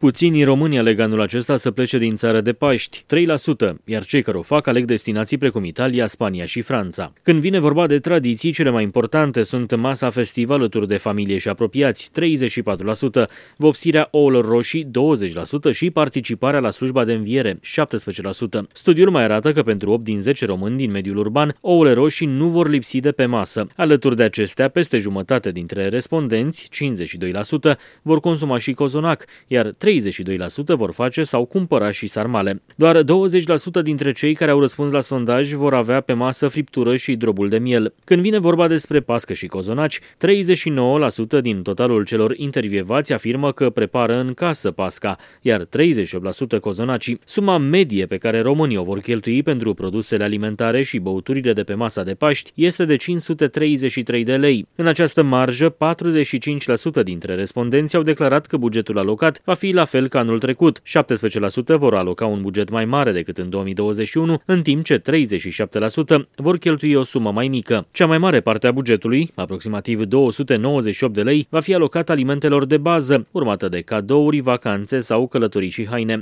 Puținii români aleg anul acesta să plece din țară de Paști, 3%, iar cei care o fac aleg destinații precum Italia, Spania și Franța. Când vine vorba de tradiții, cele mai importante sunt masa festivă alături de familie și apropiați, 34%, vopsirea ouălor roșii, 20% și participarea la slujba de înviere, 17%. Studiul mai arată că pentru 8 din 10 români din mediul urban, ouăle roșii nu vor lipsi de pe masă. Alături de acestea, peste jumătate dintre respondenți, 52%, vor consuma și cozonac, iar 32% vor face sau cumpăra și sarmale. Doar 20% dintre cei care au răspuns la sondaj vor avea pe masă friptură și drobul de miel. Când vine vorba despre pască și cozonaci, 39% din totalul celor intervievați afirmă că prepară în casă pasca, iar 38% cozonacii. Suma medie pe care românii o vor cheltui pentru produsele alimentare și băuturile de pe masa de Paști este de 533 de lei. În această marjă, 45% dintre respondenți au declarat că bugetul alocat va fi la fel ca anul trecut. 17% vor aloca un buget mai mare decât în 2021, în timp ce 37% vor cheltui o sumă mai mică. Cea mai mare parte a bugetului, aproximativ 298 de lei, va fi alocat alimentelor de bază, urmată de cadouri, vacanțe sau călătorii și haine.